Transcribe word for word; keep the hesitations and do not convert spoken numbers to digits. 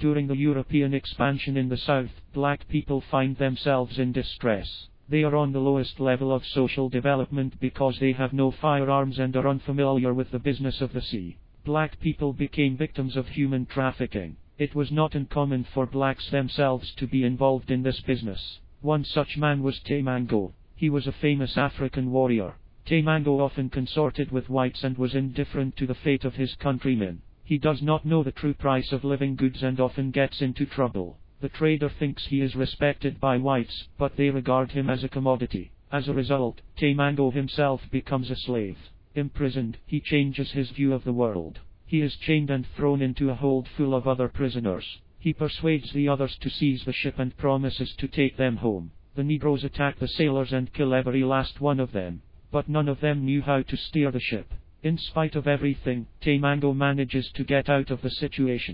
During the European expansion in the South, black people find themselves in distress. They are on the lowest level of social development because they have no firearms and are unfamiliar with the business of the sea. Black people became victims of human trafficking. It was not uncommon for blacks themselves to be involved in this business. One such man was Taimango. He was a famous African warrior. Taimango often consorted with whites and was indifferent to the fate of his countrymen. He does not know the true price of living goods and often gets into trouble. The trader thinks he is respected by whites, but they regard him as a commodity. As a result, Taimango himself becomes a slave. Imprisoned, he changes his view of the world. He is chained and thrown into a hold full of other prisoners. He persuades the others to seize the ship and promises to take them home. The Negroes attack the sailors and kill every last one of them. But none of them knew how to steer the ship. In spite of everything, Taimango manages to get out of the situation.